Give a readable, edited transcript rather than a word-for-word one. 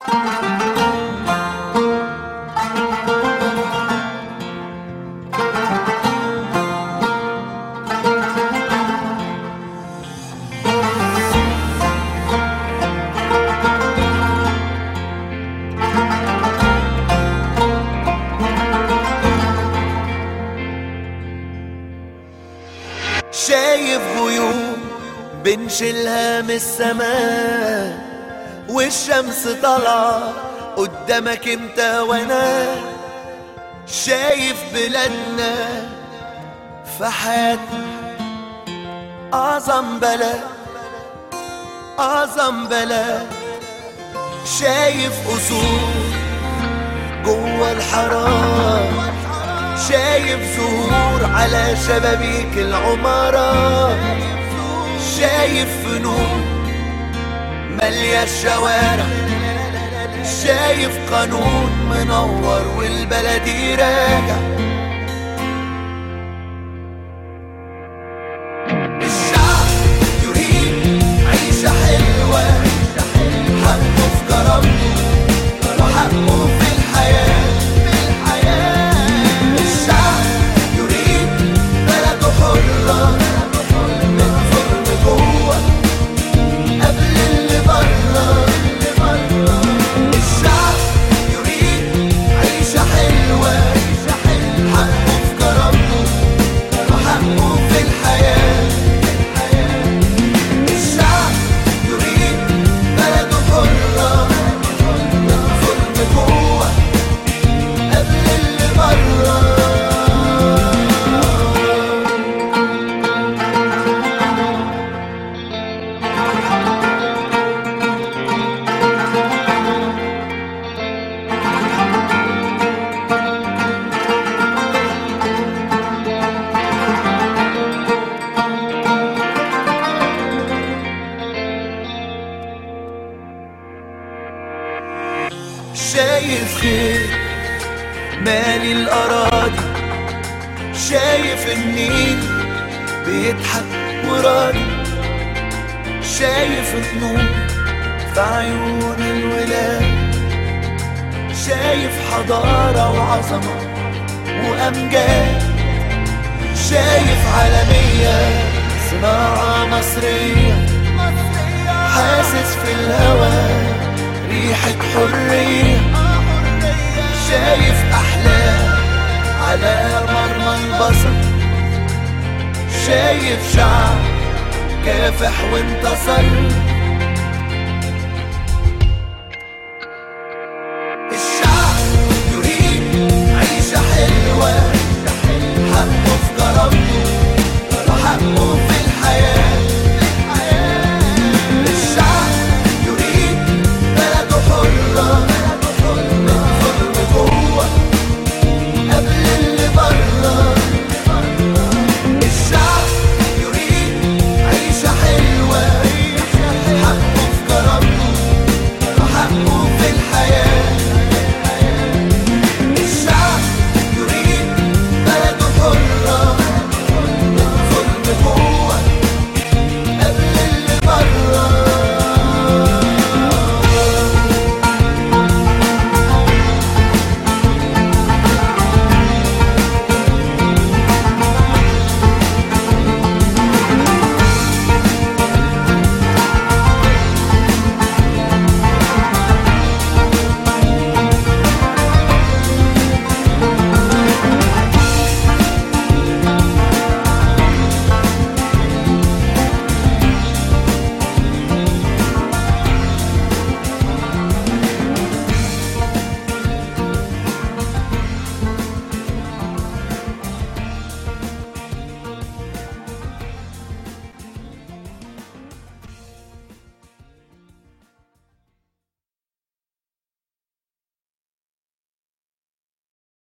شايف غيوم بنشيلها من السماء، والشمس طالعة قدامك انت وانا. شايف بلادنا في حياتنا أعظم بلد، أعظم بلد. شايف أصول جوه الحرام، شايف زهور على شبابيك العمارة، شايف فنون مالية الشوارع، شايف قانون منور والبلد راجع. الشعب يريد عيشة حلوة، حقه في كرامته وحقه في الحياة. الشعب يريد بلده حرة من ظلم جوه قبل اللي بره. الشعب يريد عيشة حلوة، حقه في كرامته وحقه في الحياة. الشعب يريد بلده حرة من ظلم جوه قبل اللي بره. شايف خير مالي الأراضي، شايف النيل بيضحك وراضي، شايف النور في عيون الولاد، شايف حضارة وعظمة وأمجاد، شايف عالمية صناعة مصرية، حاسس في الهوا ريحة حرية، شايف أحلام على مرمى البصر، شايف شعب كافح وانتصر.